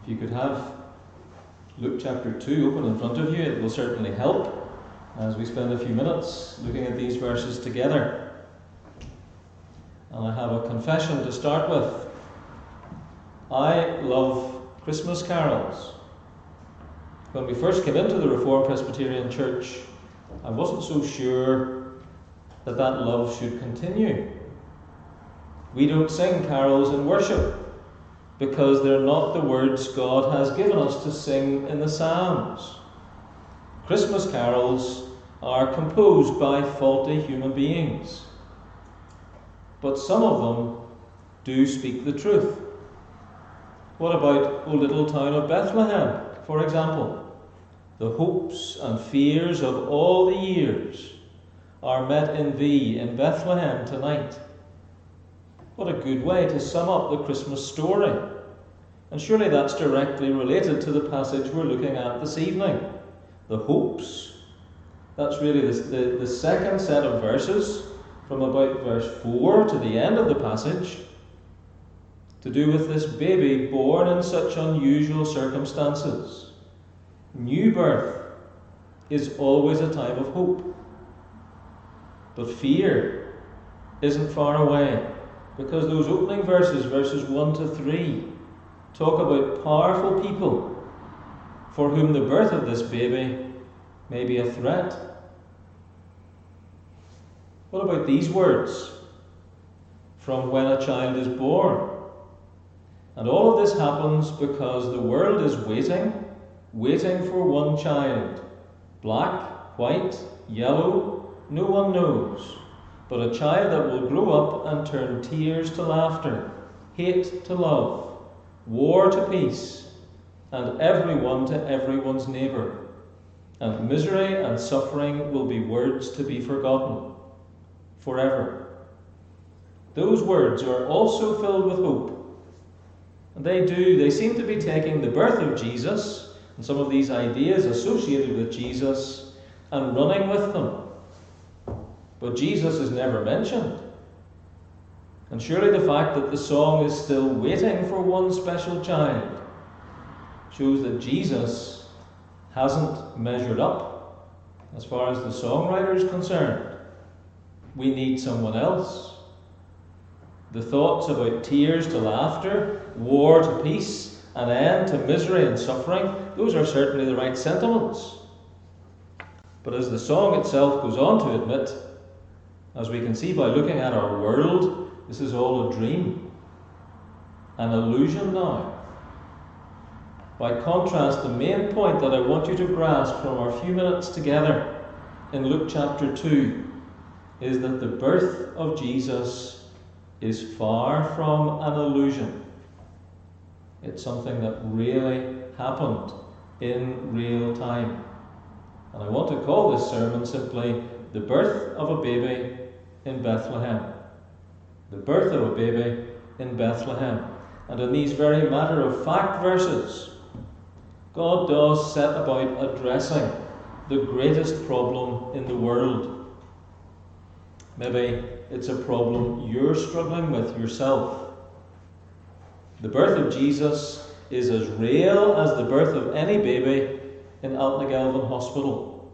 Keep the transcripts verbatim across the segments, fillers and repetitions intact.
If you could have Luke chapter two open in front of you, it will certainly help as we spend a few minutes looking at these verses together. And I have a confession to start with. I love Christmas carols. When we first came into the Reformed Presbyterian Church, I wasn't so sure that that love should continue. We don't sing carols in worship because they're not the words God has given us to sing in the Psalms. Christmas carols are composed by faulty human beings, but some of them do speak the truth. What about O Little Town of Bethlehem, for example? The hopes and fears of all the years are met in thee in Bethlehem tonight. What a good way to sum up the Christmas story. And surely that's directly related to the passage we're looking at this evening. The hopes. That's really the, the, the second set of verses from about verse four to the end of the passage, to do with this baby born in such unusual circumstances. New birth is always a time of hope. But fear isn't far away, because those opening verses, verses one to three, talk about powerful people for whom the birth of this baby may be a threat. What about these words? From when a child is born. And all of this happens because the world is waiting, waiting for one child. Black, white, yellow, no one knows. But a child that will grow up and turn tears to laughter, hate to love, war to peace, and everyone to everyone's neighbour. And misery and suffering will be words to be forgotten forever. Those words are also filled with hope. And they do, they seem to be taking the birth of Jesus and some of these ideas associated with Jesus and running with them. But Jesus is never mentioned. And surely the fact that the song is still waiting for one special child shows that Jesus hasn't measured up as far as the songwriter is concerned. We need someone else. The thoughts about tears to laughter, war to peace, an end to misery and suffering, those are certainly the right sentiments. But as the song itself goes on to admit, as we can see by looking at our world, this is all a dream, an illusion now. By contrast, the main point that I want you to grasp from our few minutes together in Luke chapter two is that the birth of Jesus is far from an illusion. It's something that really happened in real time. And I want to call this sermon simply The Birth of a Baby in Bethlehem. The birth of a baby in Bethlehem. And in these very matter-of-fact verses, God does set about addressing the greatest problem in the world. Maybe it's a problem you're struggling with yourself. The birth of Jesus is as real as the birth of any baby in Altnagelvin Hospital.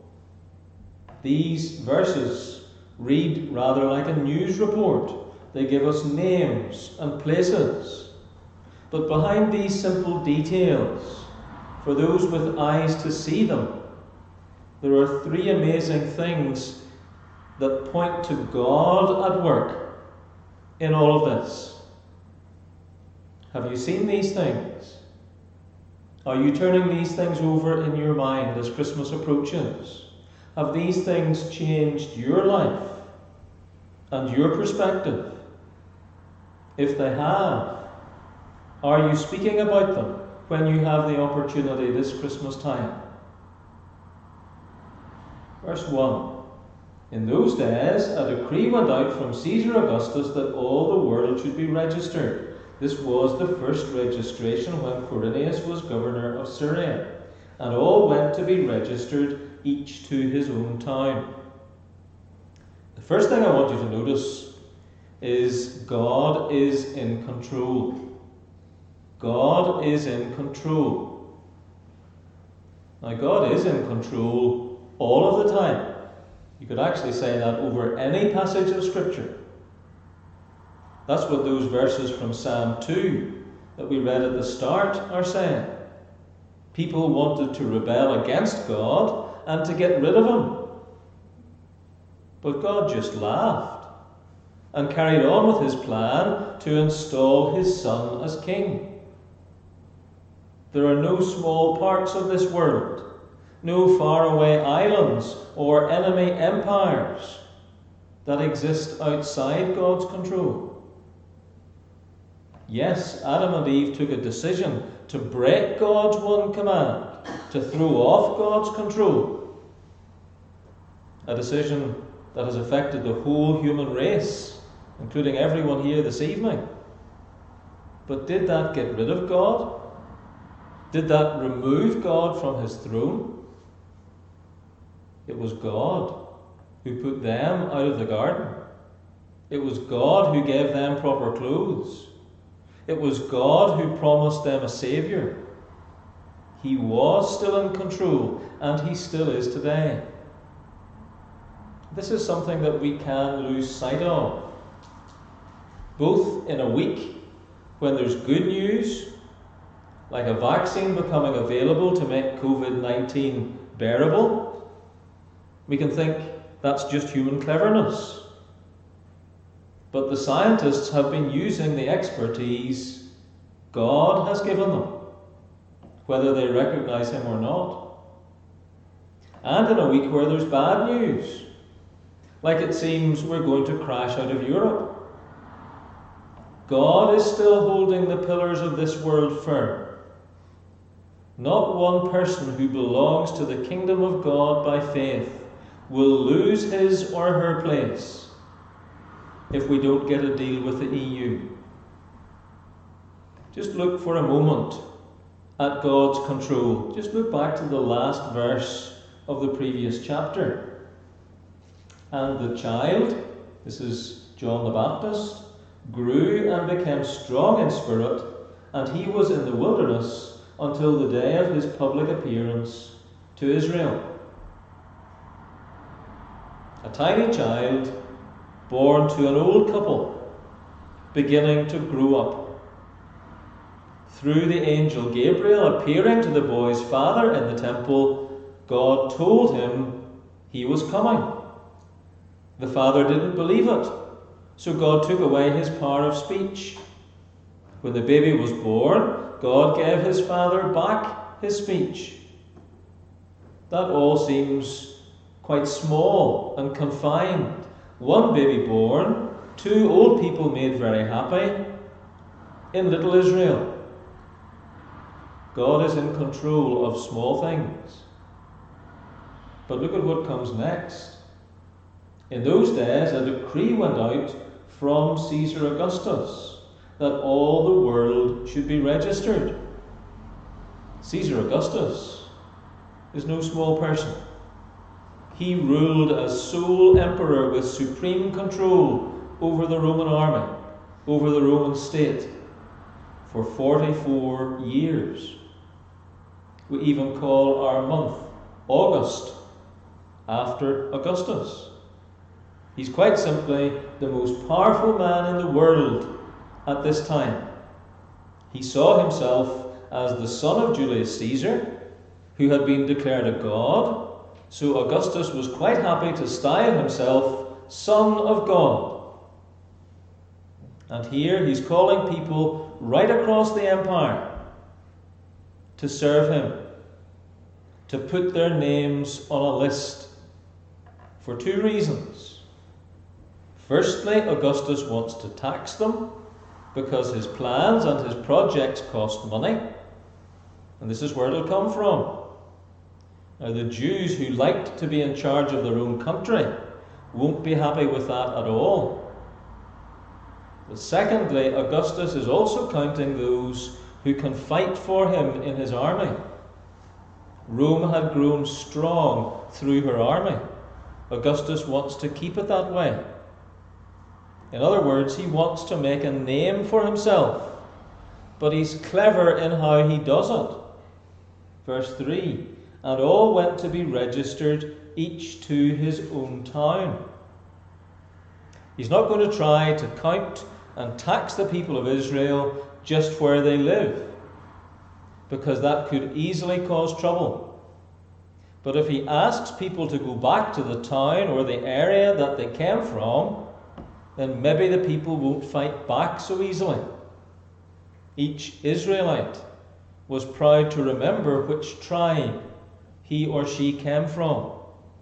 These verses read rather like a news report. They give us names and places. But behind these simple details, for those with eyes to see them, there are three amazing things that point to God at work in all of this. Have you seen these things? Are you turning these things over in your mind as Christmas approaches? Have these things changed your life and your perspective? If they have, are you speaking about them when you have the opportunity this Christmas time? Verse one. In those days, a decree went out from Caesar Augustus that all the world should be registered. This was the first registration when Quirinius was governor of Syria, and all went to be registered, each to his own town. The first thing I want you to notice is God is in control. God is in control. Now, God is in control all of the time. You could actually say that over any passage of Scripture. That's what those verses from Psalm two that we read at the start are saying. People wanted to rebel against God and to get rid of him. But God just laughed and carried on with his plan to install his Son as king. There are no small parts of this world, no faraway islands or enemy empires that exist outside God's control. Yes, Adam and Eve took a decision to break God's one command, to throw off God's control. A decision that has affected the whole human race, including everyone here this evening. But did that get rid of God? Did that remove God from his throne? It was God who put them out of the garden. It was God who gave them proper clothes. It was God who promised them a Saviour. He was still in control, and he still is today. This is something that we can lose sight of. Both in a week, when there's good news, like a vaccine becoming available to make covid nineteen bearable, we can think that's just human cleverness. But the scientists have been using the expertise God has given them, whether they recognize him or not. And in a week where there's bad news, like it seems we're going to crash out of Europe, God is still holding the pillars of this world firm. Not one person who belongs to the kingdom of God by faith will lose his or her place if we don't get a deal with the E U. Just look for a moment at God's control. Just look back to the last verse of the previous chapter. And the child, this is John the Baptist, grew and became strong in spirit, and he was in the wilderness until the day of his public appearance to Israel. A tiny child born to an old couple, beginning to grow up. Through the angel Gabriel appearing to the boy's father in the temple, God told him he was coming. The father didn't believe it, so God took away his power of speech. When the baby was born, God gave his father back his speech. That all seems quite small and confined. One baby born, two old people made very happy in little Israel. God is in control of small things. But look at what comes next. In those days, a decree went out from Caesar Augustus that all the world should be registered. Caesar Augustus is no small person. He ruled as sole emperor with supreme control over the Roman army, over the Roman state, for forty-four years. We even call our month August after Augustus. He's quite simply the most powerful man in the world at this time. He saw himself as the son of Julius Caesar, who had been declared a god. So Augustus was quite happy to style himself Son of God. And here he's calling people right across the empire to serve him, to put their names on a list, for two reasons. Firstly, Augustus wants to tax them because his plans and his projects cost money, and this is where it'll come from. Now, the Jews who liked to be in charge of their own country won't be happy with that at all. But secondly, Augustus is also counting those who can fight for him in his army. Rome had grown strong through her army. Augustus wants to keep it that way. In other words, he wants to make a name for himself but he's clever in how he does it. Verse three, and all went to be registered, each to his own town. He's not going to try to count and tax the people of Israel just where they live, because that could easily cause trouble. But if he asks people to go back to the town or the area that they came from, then maybe the people won't fight back so easily. Each Israelite was proud to remember which tribe he or she came from.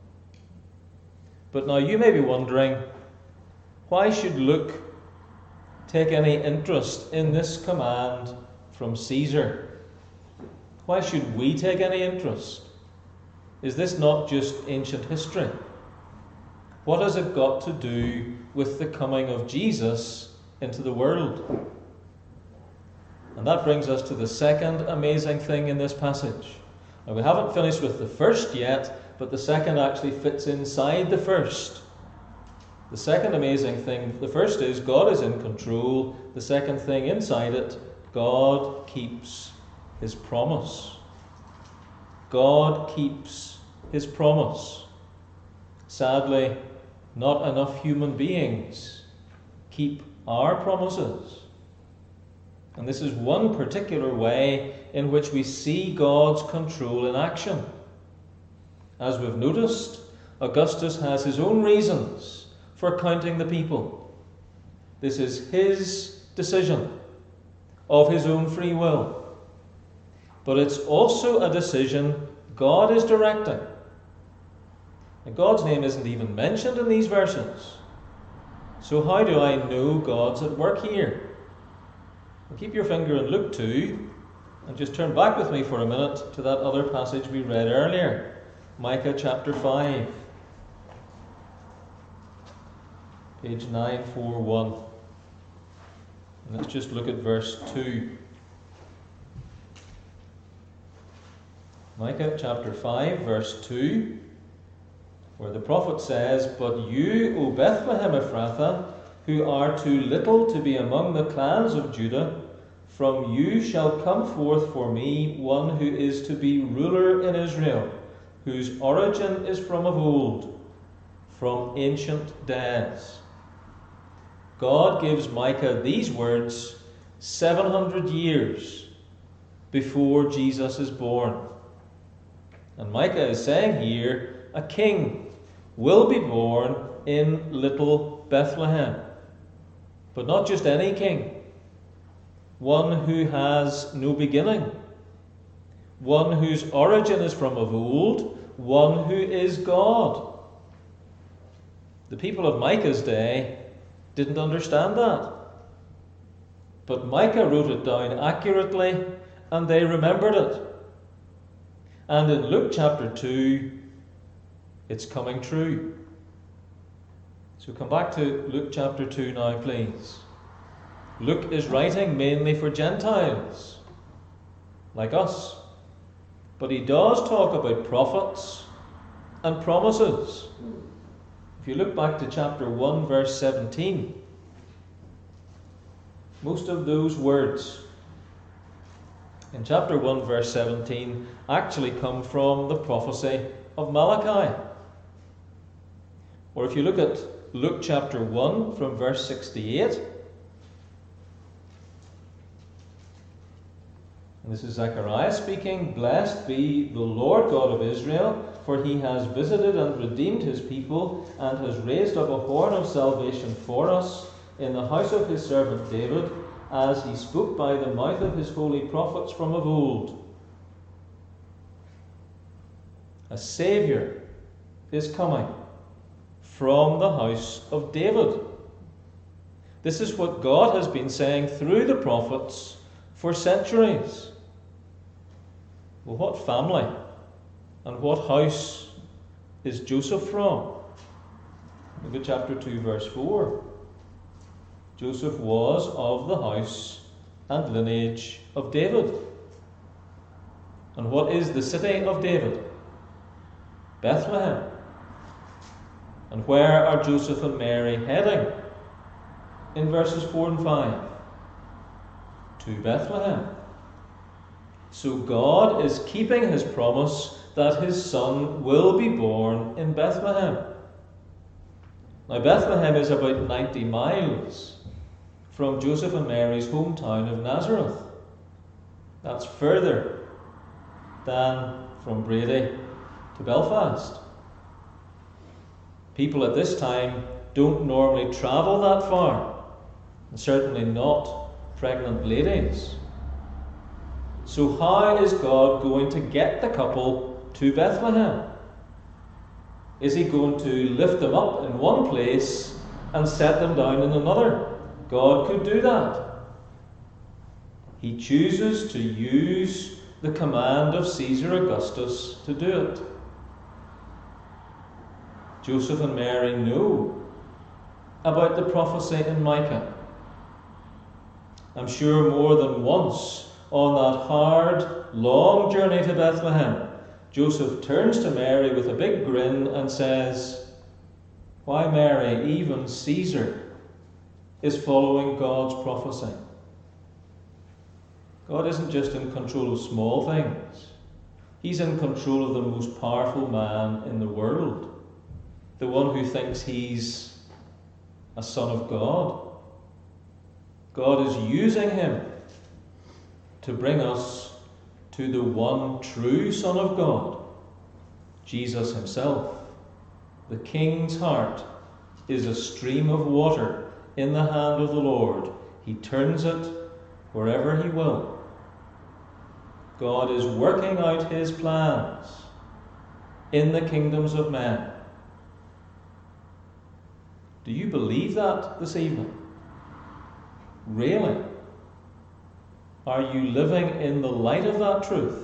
But now you may be wondering, why should Luke take any interest in this command from Caesar? Why should we take any interest? Is this not just ancient history? What has it got to do with the coming of Jesus into the world? And that brings us to the second amazing thing in this passage. Now, we haven't finished with the first yet, but the second actually fits inside the first. The second amazing thing, the first is God is in control. The second thing inside it, God keeps his promise. God keeps his promise. Sadly, not enough human beings keep our promises. And this is one particular way in which we see God's control in action. As we've noticed, Augustus has his own reasons for counting the people. This is his decision of his own free will. But it's also a decision God is directing. And God's name isn't even mentioned in these verses. So how do I know God's at work here? Well, keep your finger in Luke two and just turn back with me for a minute to that other passage we read earlier, Micah chapter five, page nine forty-one. And let's just look at verse two. Micah chapter five, verse two, where the prophet says, "But you, O Bethlehem Ephrathah, who are too little to be among the clans of Judah, from you shall come forth for me one who is to be ruler in Israel, whose origin is from of old, from ancient days." God gives Micah these words seven hundred years before Jesus is born. And Micah is saying here, a king will be born in little Bethlehem. But not just any king. One who has no beginning. One whose origin is from of old. One who is God. The people of Micah's day didn't understand that. But Micah wrote it down accurately, and they remembered it. And in Luke chapter two, it's coming true. So come back to Luke chapter two now, please. Luke is writing mainly for Gentiles, like us. But he does talk about prophets and promises. If you look back to chapter one, verse seventeen, most of those words in chapter one, verse seventeen, actually come from the prophecy of Malachi. Or if you look at Luke chapter one, from verse sixty-eight, and this is Zechariah speaking, "Blessed be the Lord God of Israel, for he has visited and redeemed his people, and has raised up a horn of salvation for us in the house of his servant David, as he spoke by the mouth of his holy prophets from of old." A Saviour is coming from the house of David. This is what God has been saying through the prophets for centuries. Well, what family and what house is Joseph from? Look at chapter two, verse four. Joseph was of the house and lineage of David. And what is the city of David? Bethlehem. And where are Joseph and Mary heading? In verses four and five. to Bethlehem. So God is keeping his promise that his son will be born in Bethlehem. Now, Bethlehem is about ninety miles from Joseph and Mary's hometown of Nazareth. That's further than from Brady to Belfast. People at this time don't normally travel that far, and certainly not pregnant ladies. So how is God going to get the couple to Bethlehem? Is he going to lift them up in one place and set them down in another? God could do that. He chooses to use the command of Caesar Augustus to do it. Joseph and Mary know about the prophecy in Micah. I'm sure more than once on that hard, long journey to Bethlehem, Joseph turns to Mary with a big grin and says, "Why, Mary, even Caesar is following God's prophecy." God isn't just in control of small things. He's in control of the most powerful man in the world, the one who thinks he's a son of God. God is using him to bring us to the one true Son of God, Jesus himself. The King's heart is a stream of water in the hand of the Lord. He turns it wherever he will. God is working out his plans in the kingdoms of men. Do you believe that this evening? Really? Are you living in the light of that truth?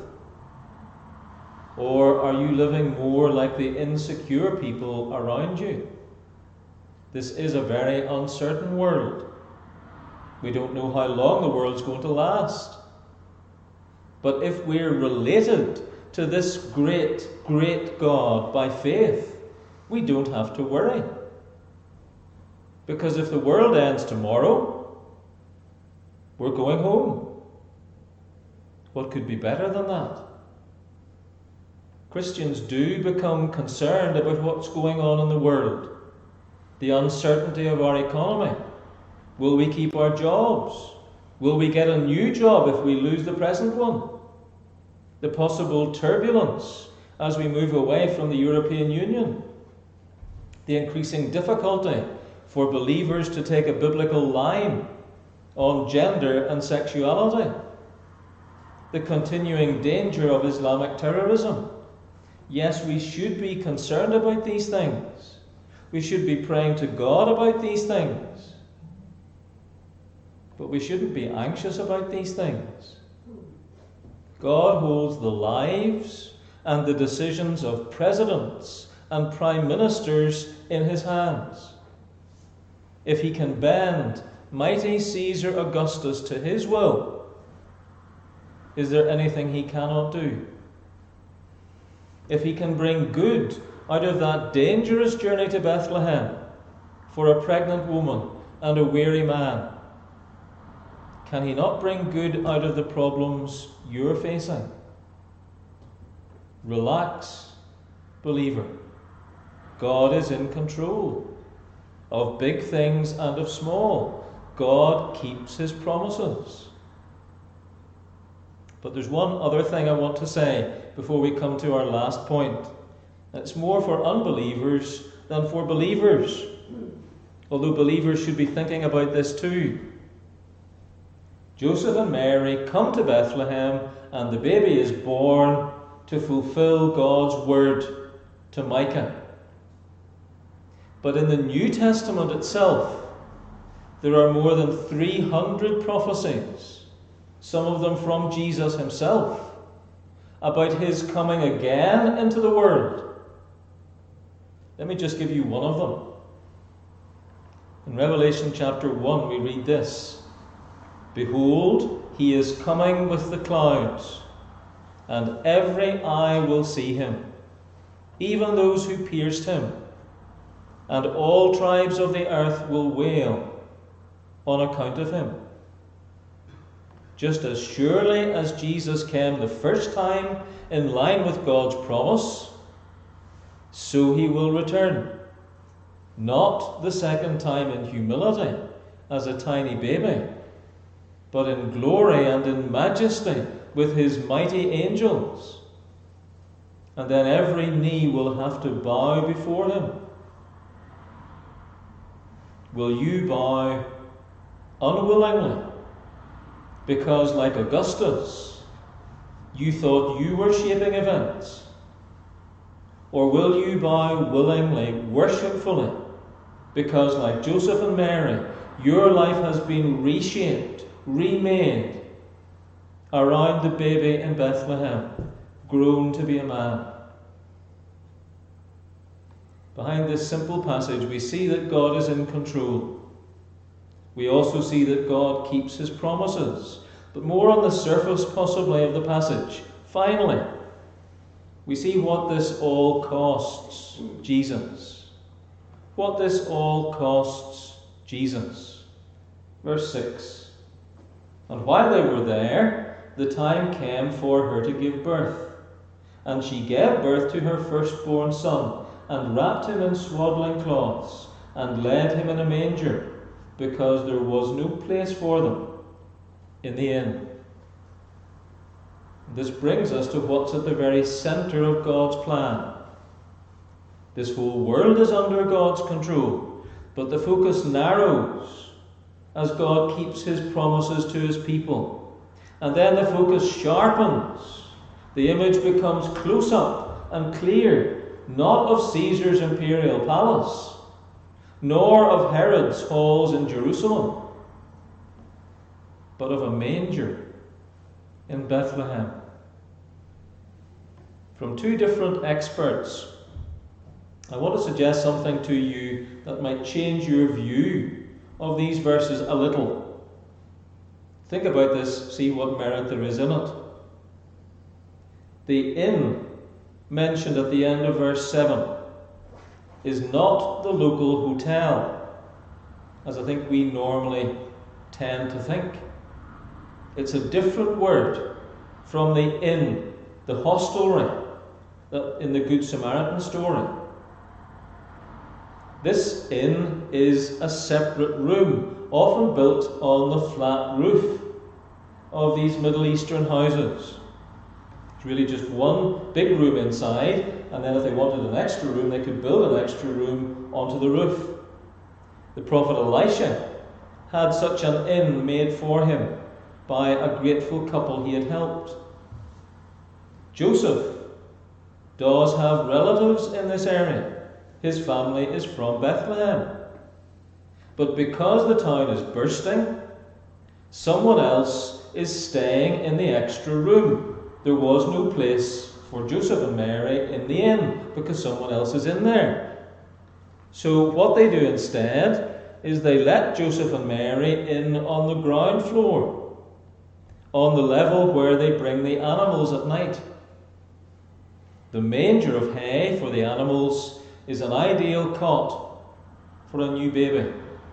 Or are you living more like the insecure people around you? This is a very uncertain world. We don't know how long the world's going to last. But if we're related to this great, great God by faith, we don't have to worry. Because if the world ends tomorrow, we're going home. What could be better than that? Christians do become concerned about what's going on in the world, the uncertainty of our economy. Will we keep our jobs? Will we get a new job if we lose the present one? The possible turbulence as we move away from the European Union. The increasing difficulty for believers to take a biblical line on gender and sexuality. The continuing danger of Islamic terrorism. Yes, we should be concerned about these things. We should be praying to God about these things. But we shouldn't be anxious about these things. God holds the lives and the decisions of presidents and prime ministers in his hands. If he can bend mighty Caesar Augustus to his will, is there anything he cannot do? If he can bring good out of that dangerous journey to Bethlehem for a pregnant woman and a weary man, can he not bring good out of the problems you're facing? Relax, believer. God is in control of big things and of small. God keeps his promises. But there's one other thing I want to say before we come to our last point. It's more for unbelievers than for believers, although believers should be thinking about this too. Joseph and Mary come to Bethlehem and the baby is born to fulfill God's word to Micah. But in the New Testament itself, there are more than three hundred prophecies, some of them from Jesus himself, about his coming again into the world. Let me just give you one of them. In Revelation chapter one, we read this: "Behold, he is coming with the clouds, and every eye will see him, even those who pierced him, and all tribes of the earth will wail on account of him." Just as surely as Jesus came the first time in line with God's promise, so he will return. Not the second time in humility as a tiny baby, but in glory and in majesty with his mighty angels. And then every knee will have to bow before him. Will you bow unwillingly? Because, like Augustus, you thought you were shaping events? Or will you bow willingly, worshipfully, because, like Joseph and Mary, your life has been reshaped, remade around the baby in Bethlehem, grown to be a man? Behind this simple passage, we see that God is in control. We also see that God keeps his promises. But more on the surface, possibly, of the passage. Finally, we see what this all costs Jesus. What this all costs Jesus. Verse six. And while they were there, the time came for her to give birth. And she gave birth to her firstborn son, and wrapped him in swaddling cloths, and laid him in a manger, because there was no place for them in the inn. This brings us to what's at the very centre of God's plan. This whole world is under God's control, but the focus narrows as God keeps his promises to his people. And then the focus sharpens. The image becomes close up and clear, not of Caesar's imperial palace, nor of Herod's halls in Jerusalem, but of a manger in Bethlehem. From two different experts, I want to suggest something to you that might change your view of these verses a little. Think about this, see what merit there is in it. The inn mentioned at the end of verse seven is not the local hotel, as I think we normally tend to think. It's a different word from the inn, the hostelry, in the Good Samaritan story. This inn is a separate room, often built on the flat roof of these Middle Eastern houses. It's really just one big room inside, and then if they wanted an extra room, they could build an extra room onto the roof. The prophet Elisha had such an inn made for him by a grateful couple he had helped. Joseph does have relatives in this area. His family is from Bethlehem. But because the town is bursting, someone else is staying in the extra room. There was no place for Joseph and Mary in the inn because someone else is in there. So what they do instead is they let Joseph and Mary in on the ground floor, on the level where they bring the animals at night. The manger of hay for the animals is an ideal cot for a new baby.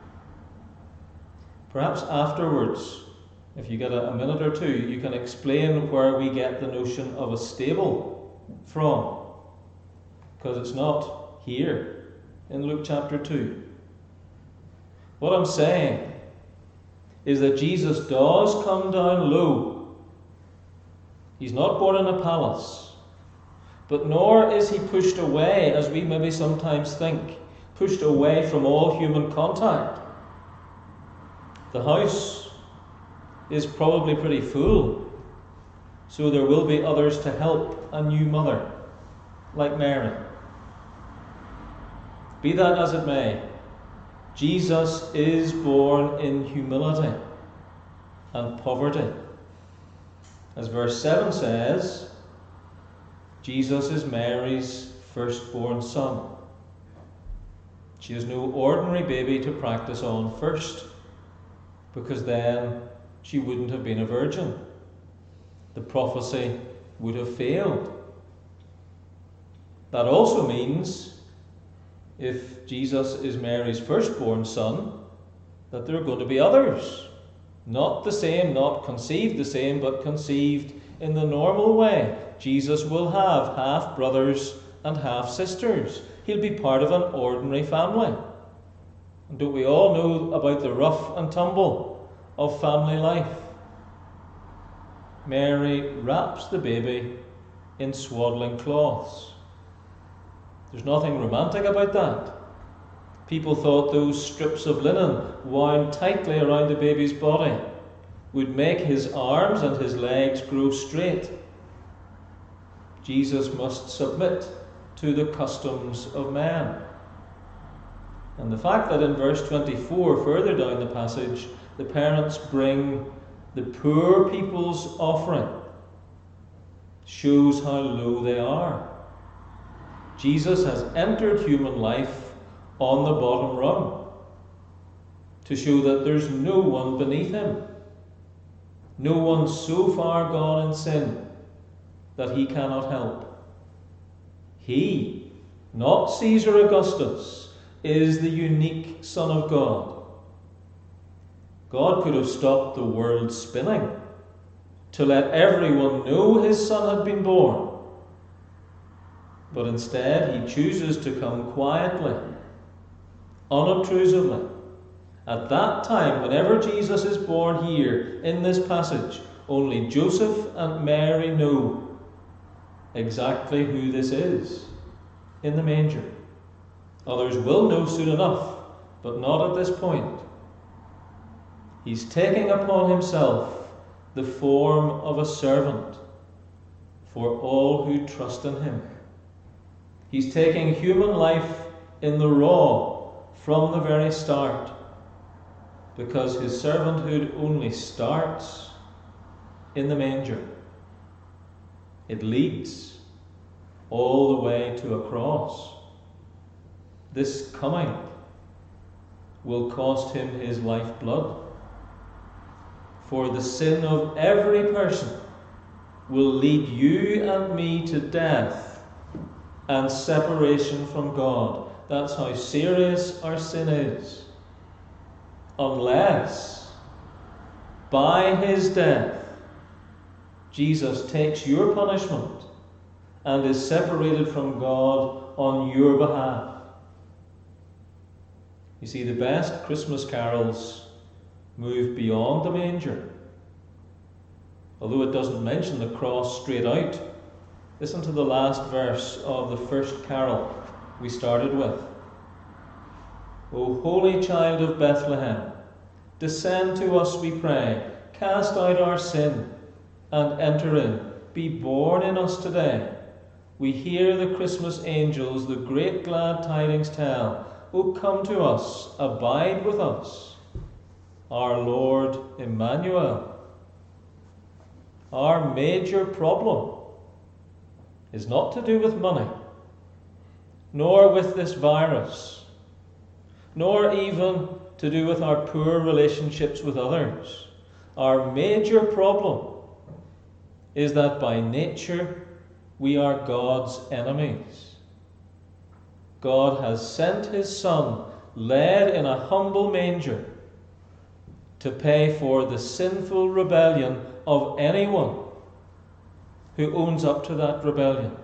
Perhaps afterwards, if you get a, a minute or two, you can explain where we get the notion of a stable from, because it's not here in Luke chapter two. What I'm saying is that Jesus does come down low. He's not born in a palace, but nor is he pushed away, as we maybe sometimes think, pushed away from all human contact. The house is probably pretty full, so there will be others to help a new mother, like Mary. Be that as it may, Jesus is born in humility and poverty. As verse seven says, Jesus is Mary's firstborn son. She is no ordinary baby to practice on first, because then she wouldn't have been a virgin. The prophecy would have failed. That also means, if Jesus is Mary's firstborn son, that there are going to be others Not the same, not conceived the same, but conceived in the normal way. Jesus will have half brothers and half sisters. He'll be part of an ordinary family. And don't we all know about the rough and tumble of family life? Mary wraps the baby in swaddling cloths. There's nothing romantic about that. People thought those strips of linen wound tightly around the baby's body would make his arms and his legs grow straight. Jesus must submit to the customs of men. And the fact that in verse twenty-four, further down the passage, the parents bring the poor people's offering shows how low they are. Jesus has entered human life on the bottom rung to show that there's no one beneath him, no one so far gone in sin that he cannot help. He, not Caesar Augustus, is the unique Son of God. God could have stopped the world spinning to let everyone know his Son had been born. But instead, he chooses to come quietly, unobtrusively. At that time, whenever Jesus is born here in this passage, only Joseph and Mary know exactly who this is in the manger. Others will know soon enough, but not at this point. He's taking upon himself the form of a servant for all who trust in him. He's taking human life in the raw from the very start, because his servanthood only starts in the manger. It leads all the way to a cross. This coming will cost him his lifeblood. For the sin of every person will lead you and me to death and separation from God. That's how serious our sin is. Unless, by his death, Jesus takes your punishment and is separated from God on your behalf. You see, the best Christmas carols move beyond the manger. Although it doesn't mention the cross straight out, listen to the last verse of the first carol we started with. O holy child of Bethlehem, descend to us, we pray, cast out our sin and enter in. Be born in us today. We hear the Christmas angels the great glad tidings tell. O come to us, abide with us, our Lord Emmanuel. Our major problem is not to do with money, nor with this virus, nor even to do with our poor relationships with others. Our major problem is that by nature we are God's enemies. God has sent his Son, led in a humble manger, to pay for the sinful rebellion of anyone who owns up to that rebellion.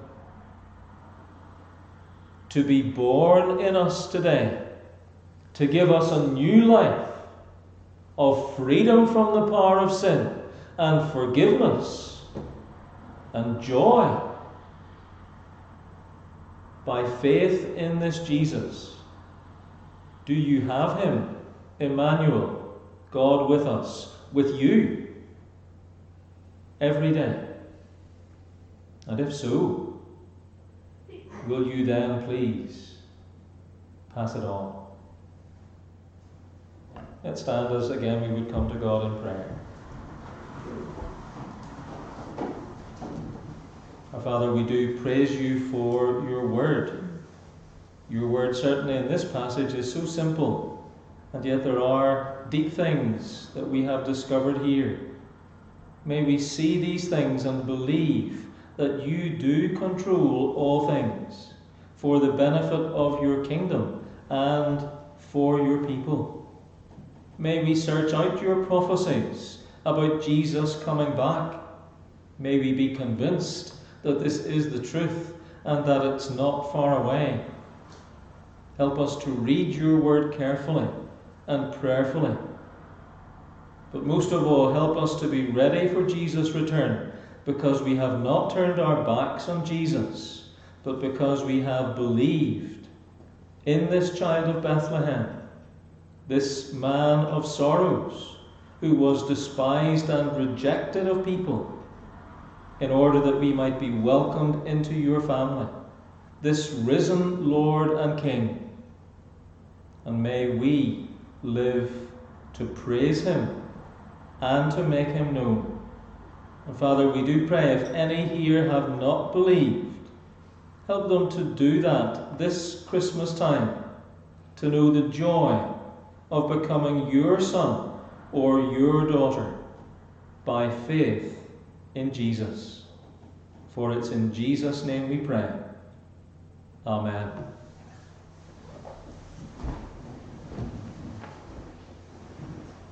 To be born in us today, to give us a new life of freedom from the power of sin and forgiveness and joy by faith in this Jesus. Do you have him, Emmanuel, God with us, with you every day? And if so, will you then please pass it on? Let's stand as again we would come to God in prayer. Our Father, we do praise you for your word. Your word certainly in this passage is so simple, and yet there are deep things that we have discovered here. May we see these things and believe that you do control all things for the benefit of your kingdom and for your people. May we search out your prophecies about Jesus coming back. May we be convinced that this is the truth and that it's not far away. Help us to read your word carefully and prayerfully. But most of all, help us to be ready for Jesus' return, because we have not turned our backs on Jesus, but because we have believed in this child of Bethlehem, this man of sorrows, who was despised and rejected of people, in order that we might be welcomed into your family, this risen Lord and King. And may we live to praise him and to make him known. And Father, we do pray, if any here have not believed, help them to do that this Christmas time, to know the joy of becoming your son or your daughter by faith in Jesus. For it's in Jesus' name we pray. Amen.